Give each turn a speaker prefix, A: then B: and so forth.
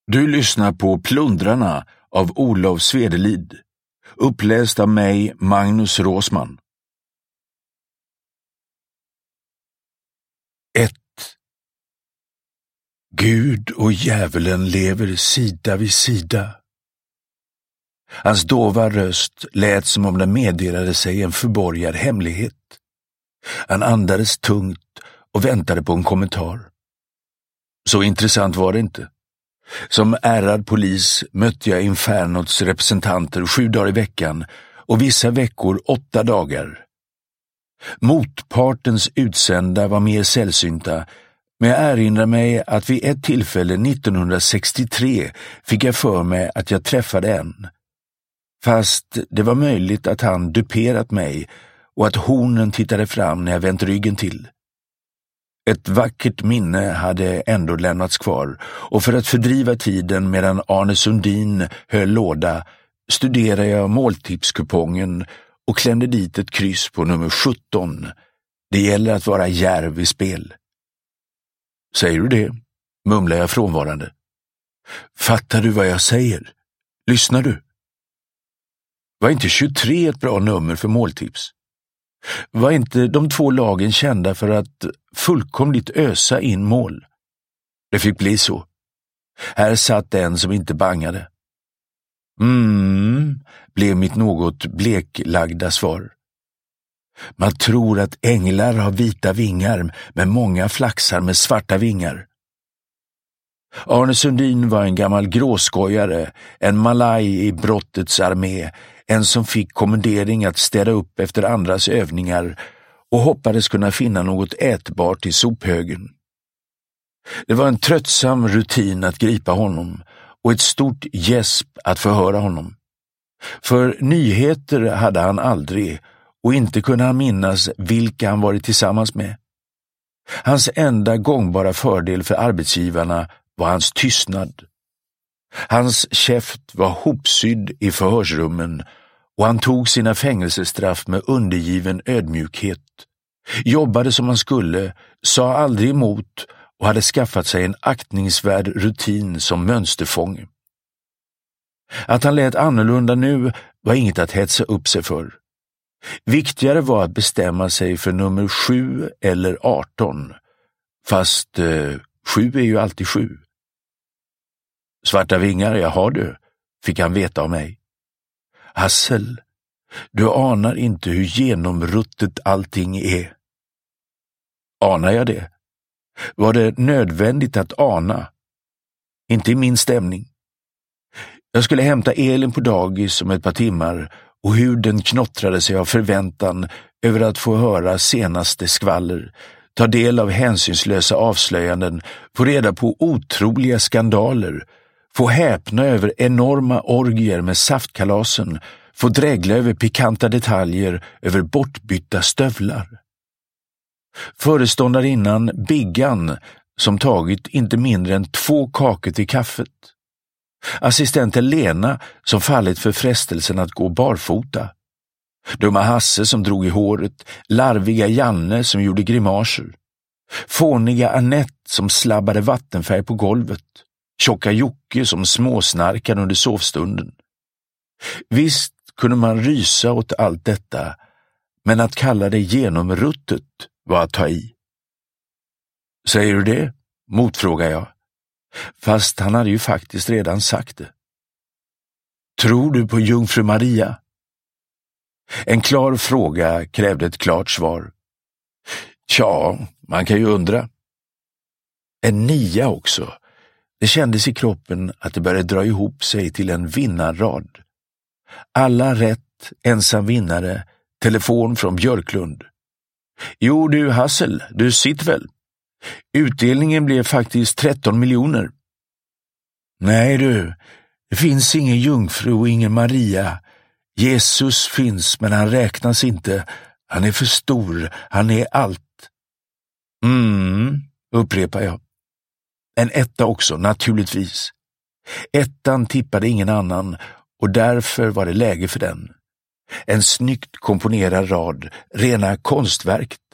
A: Du lyssnar på Plundrarna av Olof Svedelid, uppläst av mig, Magnus Råsman. 1. Gud och djävulen lever sida vid sida. Hans dova röst lät som om den meddelade sig en förborgad hemlighet. Han andades tungt och väntade på en kommentar. Så intressant var det inte. Som ärad polis mötte jag Infernots representanter 7 dagar i veckan och vissa veckor 8 dagar. Motpartens utsända var mer sällsynta, men jag erinrar mig att vid ett tillfälle 1963 fick jag för mig att jag träffade en. Fast det var möjligt att han duperat mig och att hornen tittade fram när jag vänt ryggen till. Ett vackert minne hade ändå lämnats kvar, och för att fördriva tiden medan Arne Sundin höll låda studerade jag måltipskupongen och klämde dit ett kryss på nummer 17. Det gäller att vara djärv i spel. Säger du det? Mumlar jag frånvarande. Fattar du vad jag säger? Lyssnar du? Var inte 23 ett bra nummer för måltips? Var inte de 2 lagen kända för att fullkomligt ösa in mål? Det fick bli så. Här satt en som inte bangade. Blev mitt något bleklagda svar. Man tror att änglar har vita vingar, men många flaxar med svarta vingar. Arne Sundin var en gammal gråskojare, en malaj i brottets armé, en som fick kommendering att städa upp efter andras övningar och hoppades kunna finna något ätbart i sophögen. Det var en tröttsam rutin att gripa honom och ett stort gäsp att förhöra honom. För nyheter hade han aldrig, och inte kunde han minnas vilka han varit tillsammans med. Hans enda gångbara fördel för arbetsgivarna var hans tystnad. Hans käft var hopsydd i förhörsrummen, och han tog sina fängelsestraff med undergiven ödmjukhet. Jobbade som han skulle, sa aldrig emot och hade skaffat sig en aktningsvärd rutin som mönsterfånge. Att han lät annorlunda nu var inget att hetsa upp sig för. Viktigare var att bestämma sig för nummer 7 eller 18, fast 7 är ju alltid 7. Svarta vingar, jag har du, fick han veta av mig. Hassel, du anar inte hur genomruttet allting är. Anar jag det? Var det nödvändigt att ana? Inte i min stämning. Jag skulle hämta Elin på dagis om ett par timmar, och huden knottrade sig av förväntan över att få höra senaste skvaller, ta del av hänsynslösa avslöjanden, få reda på otroliga skandaler, få häpna över enorma orgier med saftkalasen, få drägla över pikanta detaljer, över bortbytta stövlar. Föreståndarinnan Biggan, som tagit inte mindre än 2 kakor till kaffet. Assistenten Lena, som fallit för frestelsen att gå barfota. Dumma Hasse som drog i håret, larviga Janne som gjorde grimaser. Fåniga Annette som slabbade vattenfärg på golvet. Tjocka Jocke som småsnarkade under sovstunden. Visst kunde man rysa åt allt detta, men att kalla det genomruttet var att ta i. Säger du det? Motfrågar jag. Fast han hade ju faktiskt redan sagt det. Tror du på Jungfru Maria? En klar fråga krävde ett klart svar. Tja, man kan ju undra. En 9 också. Det kändes i kroppen att det började dra ihop sig till en vinnarrad. Alla rätt, ensam vinnare, telefon från Björklund. Jo du Hassel, du sitter väl? Utdelningen blev faktiskt 13 miljoner. Nej du, det finns ingen jungfru och ingen Maria. Jesus finns, men han räknas inte. Han är för stor, han är allt. Upprepar jag. En 1 också, naturligtvis. 1 tippade ingen annan, och därför var det läge för den. En snyggt komponerad rad, rena konstverket.